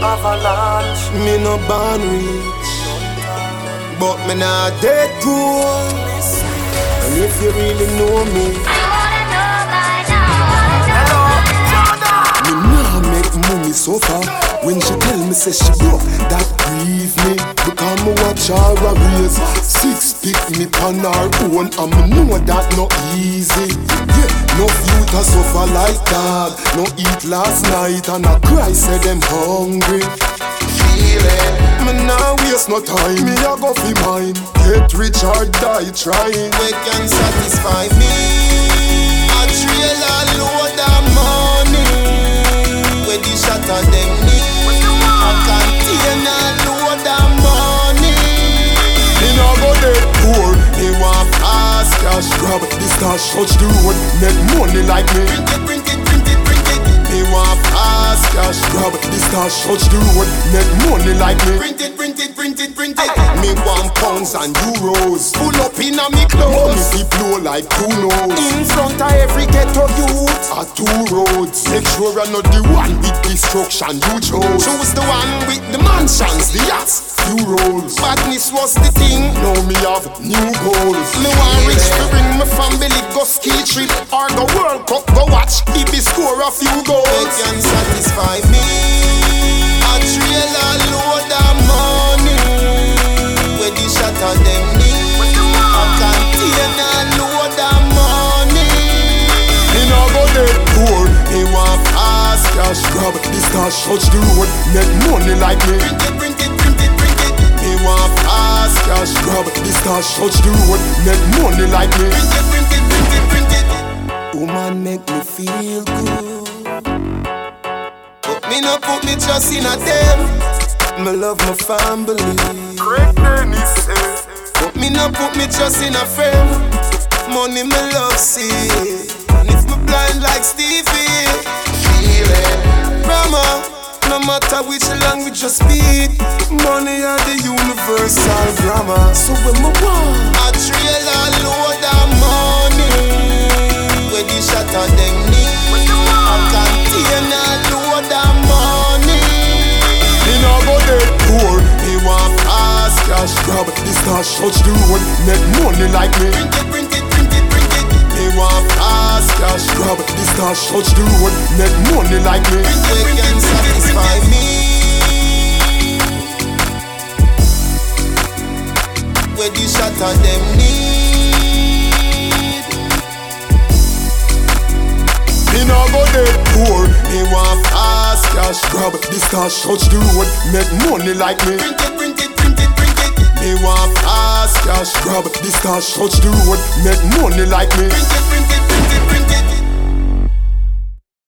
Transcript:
avalanche. Me no born rich, but me not dead poor. And if you really know me, me nah make mommy suffer. When she tell me say she broke, that grieve me. Because me watch her a raise 6 pick me pan her own, and me know that no easy. Yeah, no youth a suffer like dog. No eat last night and I cry say them hungry. Feel it. Me nah waste no time, me a go fi mine. Get rich or die trying. We can satisfy me. A trailer load of money. Where the shot of them need. A container load of money. Me nah go dead poor. Me want fast cash grab. This stash touch the road, make money like me. Print it. Me want fast cash grab. This stash touch the road, make money like me. Print it. Me want pounds and euros. Pull up in a me clothes. Money fi blow like who knows. In front of every ghetto youth are 2 roads. Make sure you're not the one with destruction you chose. Choose the one with the mansions, the yachts, few rolls. Badness was the thing, now me have new goals. Me want rich to bring my family go ski trip or go World Cup, go watch DB score a few goals. They can satisfy me. A trailer load of money. Where the shot of them need. A container load of money. Me no go dead poor. Me want fast cash grab. This cash touch the road, make money like me. Print it. Me want fast cash grab. This cash touch the road, make money like me. Print it. Woman make me feel good. But me no put me trust in a them. Me love my family. But me no put me trust in a friend. Money me love see. And if me blind like Stevie, feel it. Grandma, no matter which language you speak, money are the universal grammar. So when me want a trailer load of money, where the shot of them need. A container load of money. Me no go dead poor. Me want fast cash grab. This cash touch the road, make money like me. Print it. Me want fast cash grab. This cash touch the road, make money like me. They can satisfy me. Where the shot of them need. Me no go dead poor. Me want fast cash grab. This cash touch the road, make money like me. Print it. Me want fast cash grab. This cash touch the road, make money like me. Print it.